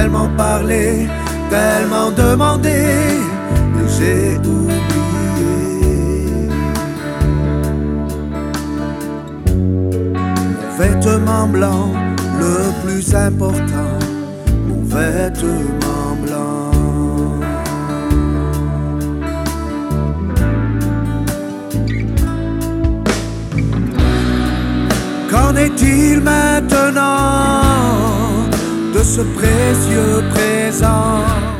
tellement parlé, tellement demandé, et j'ai oublié. Mon vêtement blanc, le plus important, mon vêtement blanc. Qu'en est-il maintenant de ce précieux présent?